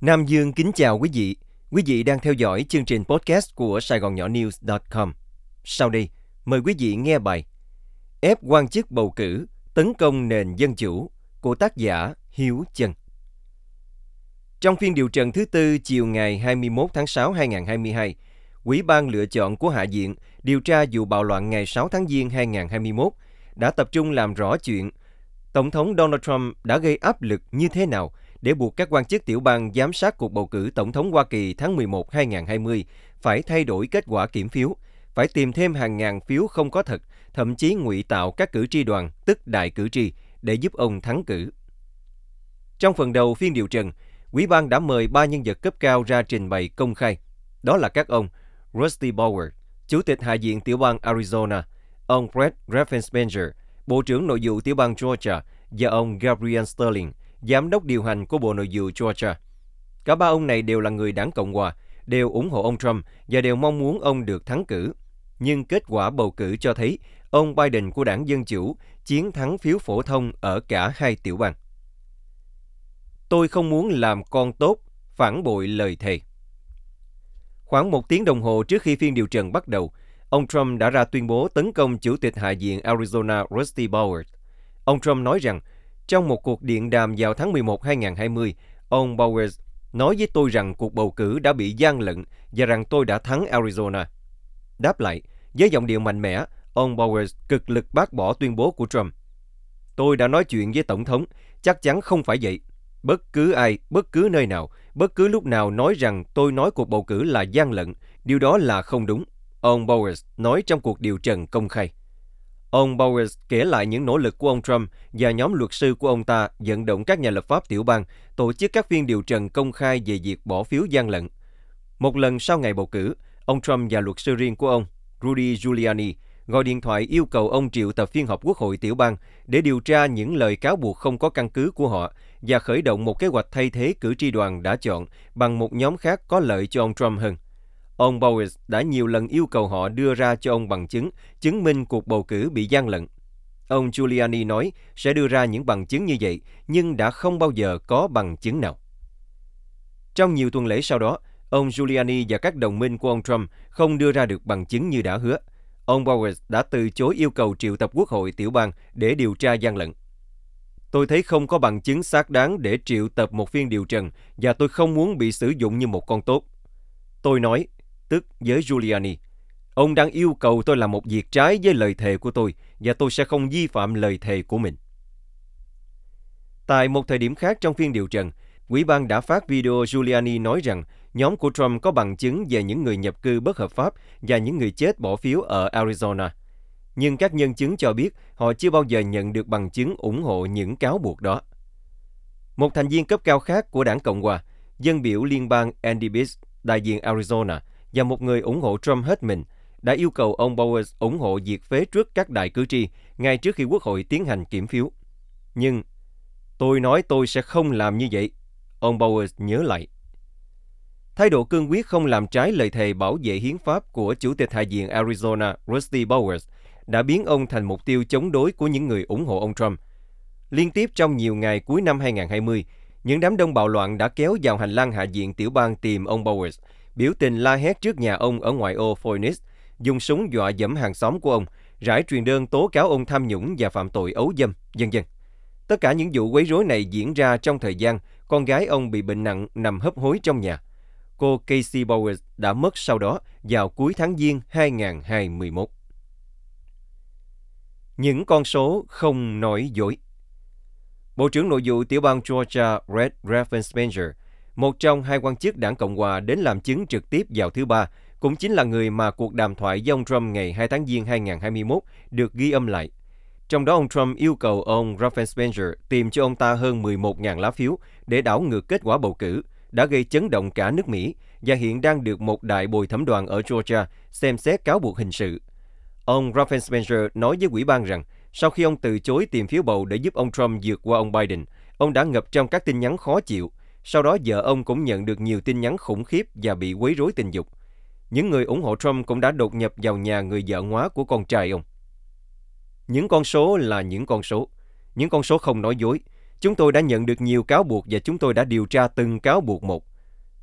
Nam Dương kính chào quý vị. Quý vị đang theo dõi chương trình podcast của Sài Gòn Nhỏ News.com. Sau đây, mời quý vị nghe bài Ép quan chức bầu cử, tấn công nền dân chủ của tác giả Hiếu Chân. Trong phiên điều trần thứ tư chiều ngày 21 tháng 6 2022, Ủy ban lựa chọn của Hạ viện điều tra vụ bạo loạn ngày 6 tháng Giêng 2021 đã tập trung làm rõ chuyện Tổng thống Donald Trump đã gây áp lực như thế nào để buộc các quan chức tiểu bang giám sát cuộc bầu cử Tổng thống Hoa Kỳ tháng 11 2020 phải thay đổi kết quả kiểm phiếu, phải tìm thêm hàng ngàn phiếu không có thật, thậm chí ngụy tạo các cử tri đoàn, tức đại cử tri, để giúp ông thắng cử. Trong phần đầu phiên điều trần, Ủy ban đã mời 3 nhân vật cấp cao ra trình bày công khai. Đó là các ông Rusty Bowers, Chủ tịch Hạ viện tiểu bang Arizona, ông Brett Raffensperger, Bộ trưởng Nội vụ tiểu bang Georgia, và ông Gabriel Sterling, Giám đốc điều hành của Bộ Nội vụ Georgia. Cả ba ông này đều là người đảng Cộng hòa, đều ủng hộ ông Trump và đều mong muốn ông được thắng cử. Nhưng kết quả bầu cử cho thấy ông Biden của đảng Dân Chủ chiến thắng phiếu phổ thông ở cả hai tiểu bang. Tôi không muốn làm con tốt, phản bội lời thề. Khoảng 1 tiếng đồng hồ trước khi phiên điều trần bắt đầu, ông Trump đã ra tuyên bố tấn công Chủ tịch Hạ viện Arizona Rusty Bowers. Ông Trump nói rằng, trong một cuộc điện đàm vào tháng 11 2020, ông Bowers nói với tôi rằng cuộc bầu cử đã bị gian lận và rằng tôi đã thắng Arizona. Đáp lại, với giọng điệu mạnh mẽ, ông Bowers cực lực bác bỏ tuyên bố của Trump. Tôi đã nói chuyện với Tổng thống, chắc chắn không phải vậy. Bất cứ ai, bất cứ nơi nào, bất cứ lúc nào nói rằng tôi nói cuộc bầu cử là gian lận, điều đó là không đúng, ông Bowers nói trong cuộc điều trần công khai. Ông Bowers kể lại những nỗ lực của ông Trump và nhóm luật sư của ông ta vận động các nhà lập pháp tiểu bang tổ chức các phiên điều trần công khai về việc bỏ phiếu gian lận. Một lần sau ngày bầu cử, ông Trump và luật sư riêng của ông, Rudy Giuliani, gọi điện thoại yêu cầu ông triệu tập phiên họp Quốc hội tiểu bang để điều tra những lời cáo buộc không có căn cứ của họ và khởi động một kế hoạch thay thế cử tri đoàn đã chọn bằng một nhóm khác có lợi cho ông Trump hơn. Ông Bowers đã nhiều lần yêu cầu họ đưa ra cho ông bằng chứng, chứng minh cuộc bầu cử bị gian lận. Ông Giuliani nói sẽ đưa ra những bằng chứng như vậy, nhưng đã không bao giờ có bằng chứng nào. Trong nhiều tuần lễ sau đó, ông Giuliani và các đồng minh của ông Trump không đưa ra được bằng chứng như đã hứa. Ông Bowers đã từ chối yêu cầu triệu tập Quốc hội tiểu bang để điều tra gian lận. Tôi thấy không có bằng chứng xác đáng để triệu tập một phiên điều trần và tôi không muốn bị sử dụng như một con tốt. Tôi nói, tức với Giuliani, ông đang yêu cầu tôi làm một việc trái với lời thề của tôi và tôi sẽ không vi phạm lời thề của mình. Tại một thời điểm khác trong phiên điều trần, Ủy ban đã phát video Giuliani nói rằng nhóm của Trump có bằng chứng về những người nhập cư bất hợp pháp và những người chết bỏ phiếu ở Arizona. Nhưng các nhân chứng cho biết họ chưa bao giờ nhận được bằng chứng ủng hộ những cáo buộc đó. Một thành viên cấp cao khác của đảng Cộng hòa, dân biểu liên bang Andy Biggs, đại diện Arizona, và một người ủng hộ Trump hết mình, đã yêu cầu ông Bowers ủng hộ việc phế truất các đại cử tri ngay trước khi Quốc hội tiến hành kiểm phiếu. Nhưng tôi nói tôi sẽ không làm như vậy, ông Bowers nhớ lại. Thái độ cương quyết không làm trái lời thề bảo vệ hiến pháp của Chủ tịch Hạ viện Arizona Rusty Bowers đã biến ông thành mục tiêu chống đối của những người ủng hộ ông Trump. Liên tiếp trong nhiều ngày cuối năm 2020, những đám đông bạo loạn đã kéo vào hành lang Hạ viện tiểu bang tìm ông Bowers, biểu tình la hét trước nhà ông ở ngoại ô Phoenix, dùng súng dọa dẫm hàng xóm của ông, rải truyền đơn tố cáo ông tham nhũng và phạm tội ấu dâm, vân vân. Tất cả những vụ quấy rối này diễn ra trong thời gian con gái ông bị bệnh nặng nằm hấp hối trong nhà. Cô Casey Bowers đã mất sau đó vào cuối tháng Giêng 2021. Những con số không nói dối. Bộ trưởng Nội vụ tiểu bang Georgia Brett Raffensperger, một trong hai quan chức đảng Cộng hòa đến làm chứng trực tiếp vào thứ Ba, cũng chính là người mà cuộc đàm thoại với ông Trump ngày 2 tháng Giêng 2021 được ghi âm lại. Trong đó ông Trump yêu cầu ông Raffensperger tìm cho ông ta hơn 11.000 lá phiếu để đảo ngược kết quả bầu cử, đã gây chấn động cả nước Mỹ và hiện đang được một đại bồi thẩm đoàn ở Georgia xem xét cáo buộc hình sự. Ông Raffensperger nói với ủy ban rằng sau khi ông từ chối tìm phiếu bầu để giúp ông Trump vượt qua ông Biden, ông đã ngập trong các tin nhắn khó chịu. Sau đó vợ ông cũng nhận được nhiều tin nhắn khủng khiếp và bị quấy rối tình dục. Những người ủng hộ Trump cũng đã đột nhập vào nhà người vợ ngoá của con trai ông. Những con số là những con số không nói dối. Chúng tôi đã nhận được nhiều cáo buộc và chúng tôi đã điều tra từng cáo buộc một.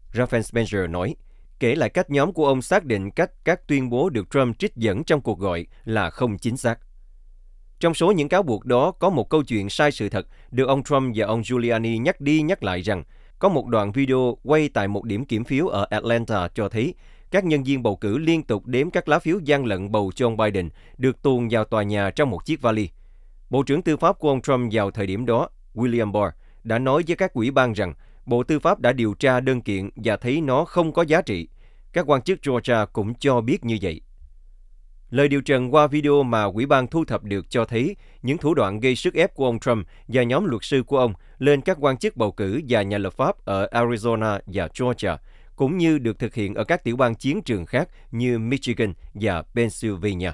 Rafael Spencer nói, kể lại cách nhóm của ông xác định cách các tuyên bố được Trump trích dẫn trong cuộc gọi là không chính xác. Trong số những cáo buộc đó có một câu chuyện sai sự thật được ông Trump và ông Giuliani nhắc đi nhắc lại rằng có một đoạn video quay tại một điểm kiểm phiếu ở Atlanta cho thấy các nhân viên bầu cử liên tục đếm các lá phiếu gian lận bầu cho ông Biden được tuồn vào tòa nhà trong một chiếc vali. Bộ trưởng Tư pháp của ông Trump vào thời điểm đó, William Barr, đã nói với các ủy ban rằng Bộ Tư pháp đã điều tra đơn kiện và thấy nó không có giá trị. Các quan chức Georgia cũng cho biết như vậy. Lời điều trần qua video mà ủy ban thu thập được cho thấy những thủ đoạn gây sức ép của ông Trump và nhóm luật sư của ông lên các quan chức bầu cử và nhà lập pháp ở Arizona và Georgia, cũng như được thực hiện ở các tiểu bang chiến trường khác như Michigan và Pennsylvania.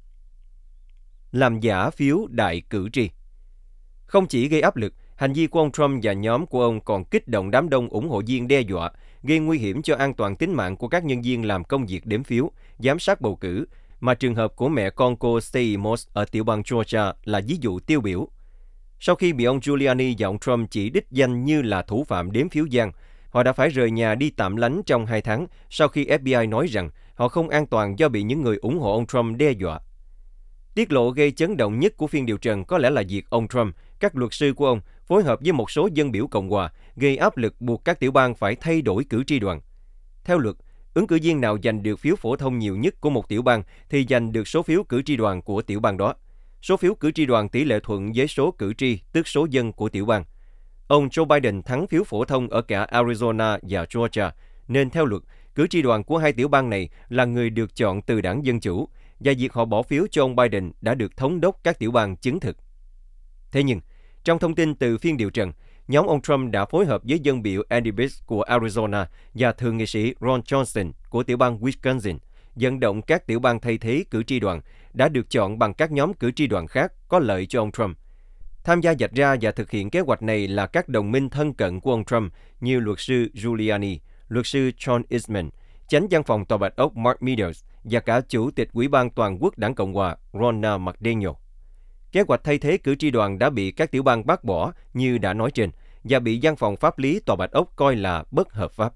Làm giả phiếu đại cử tri. Không chỉ gây áp lực, hành vi của ông Trump và nhóm của ông còn kích động đám đông ủng hộ viên đe dọa, gây nguy hiểm cho an toàn tính mạng của các nhân viên làm công việc đếm phiếu, giám sát bầu cử, mà trường hợp của mẹ con cô Stacey Moss ở tiểu bang Georgia là ví dụ tiêu biểu. Sau khi bị ông Giuliani và ông Trump chỉ đích danh như là thủ phạm đếm phiếu gian, họ đã phải rời nhà đi tạm lánh trong 2 tháng sau khi FBI nói rằng họ không an toàn do bị những người ủng hộ ông Trump đe dọa. Tiết lộ gây chấn động nhất của phiên điều trần có lẽ là việc ông Trump, các luật sư của ông, phối hợp với một số dân biểu Cộng hòa, gây áp lực buộc các tiểu bang phải thay đổi cử tri đoàn. Theo luật, ứng cử viên nào giành được phiếu phổ thông nhiều nhất của một tiểu bang thì giành được số phiếu cử tri đoàn của tiểu bang đó. Số phiếu cử tri đoàn tỷ lệ thuận với số cử tri, tức số dân của tiểu bang. Ông Joe Biden thắng phiếu phổ thông ở cả Arizona và Georgia, nên theo luật, cử tri đoàn của hai tiểu bang này là người được chọn từ đảng Dân Chủ, và việc họ bỏ phiếu cho ông Biden đã được thống đốc các tiểu bang chứng thực. Thế nhưng, trong thông tin từ phiên điều trần, nhóm ông Trump đã phối hợp với dân biểu Andy Biggs của Arizona và thượng nghị sĩ Ron Johnson của tiểu bang Wisconsin, vận động các tiểu bang thay thế cử tri đoàn đã được chọn bằng các nhóm cử tri đoàn khác có lợi cho ông Trump. Tham gia vạch ra và thực hiện kế hoạch này là các đồng minh thân cận của ông Trump như luật sư Giuliani, luật sư John Eastman, chánh văn phòng Tòa Bạch Ốc Mark Meadows và cả Chủ tịch Ủy ban Toàn quốc Đảng Cộng hòa Ronna McDaniel. Kế hoạch thay thế cử tri đoàn đã bị các tiểu bang bác bỏ như đã nói trên và bị văn phòng pháp lý Tòa Bạch Ốc coi là bất hợp pháp.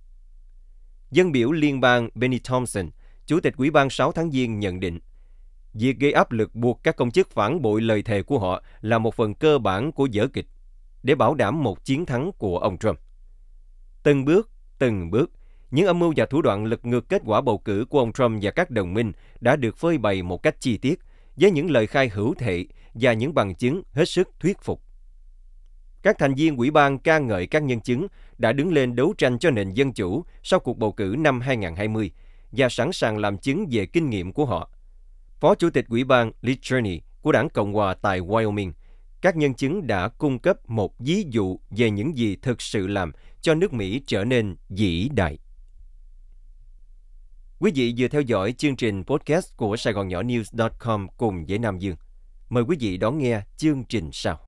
Dân biểu liên bang Benny Thompson, Chủ tịch Ủy ban 6 tháng Giêng nhận định, việc gây áp lực buộc các công chức phản bội lời thề của họ là một phần cơ bản của vở kịch để bảo đảm một chiến thắng của ông Trump. Từng bước, những âm mưu và thủ đoạn lật ngược kết quả bầu cử của ông Trump và các đồng minh đã được phơi bày một cách chi tiết với những lời khai hữu thể và những bằng chứng hết sức thuyết phục. Các thành viên ủy ban ca ngợi các nhân chứng đã đứng lên đấu tranh cho nền dân chủ sau cuộc bầu cử năm 2020 và sẵn sàng làm chứng về kinh nghiệm của họ. Phó Chủ tịch Ủy ban Liz Cheney của Đảng Cộng hòa tại Wyoming, các nhân chứng đã cung cấp một ví dụ về những gì thực sự làm cho nước Mỹ trở nên vĩ đại. Quý vị vừa theo dõi chương trình podcast của Sài Gòn Nhỏ News.com cùng với Nam Dương. Mời quý vị đón nghe chương trình sau.